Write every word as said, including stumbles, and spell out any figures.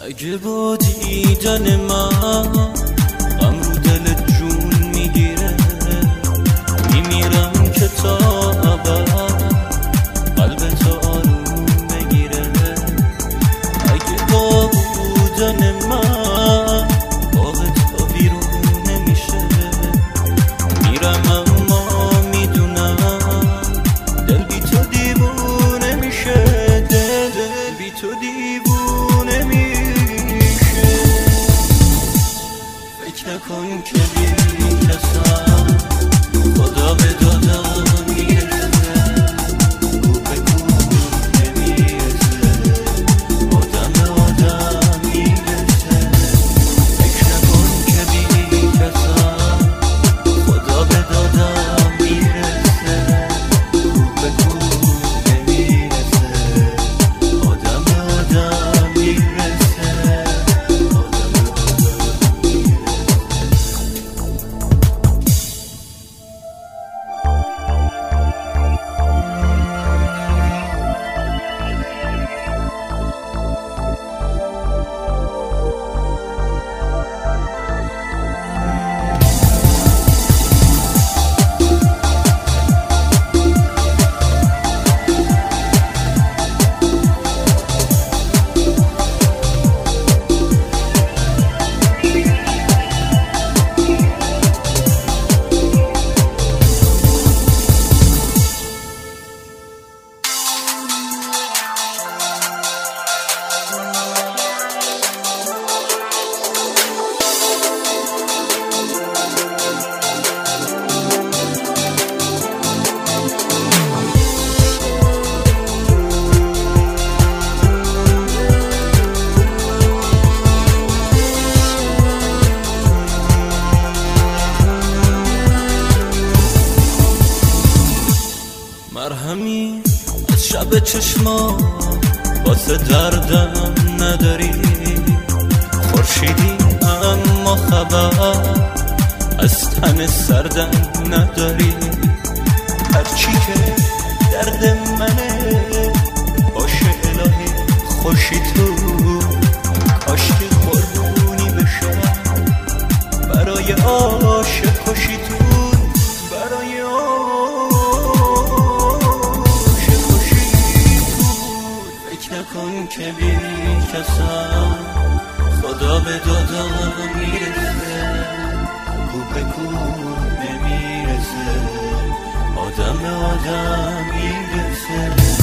اگه با دیدن من غم رو دلت جون میگیره، میمیرم که تا ابد قلبت آروم بگیره. اگه با بودن من باغ تا بیرون نمیشه، میرم اما میدونم دل بی تو دیوونه میشه، دل دل بی تو دیوونه میشه. فکر نکن که بی کسم خدا به دادم میرسه، او به کور نمیرسه، آدم به آدم میرسه. فکر نکن که بی کسم خدا به دادم میرسه، او به کور نمیرسه، آدم به آدم میرسه، آدم به آدم میرسه. مرهمی از شب چشما واسه دردم نداری، خورشیدی اما خبر از تن سردم نداری. هرچی که درد منه باشه الهی خوشی تو، کاش که قربونی بشه برای عاشق خوشی تو، برای نکن که بی کسم خدا به دادم میرسه، کو به کو نمیرسه، آدم به آدم میرسه.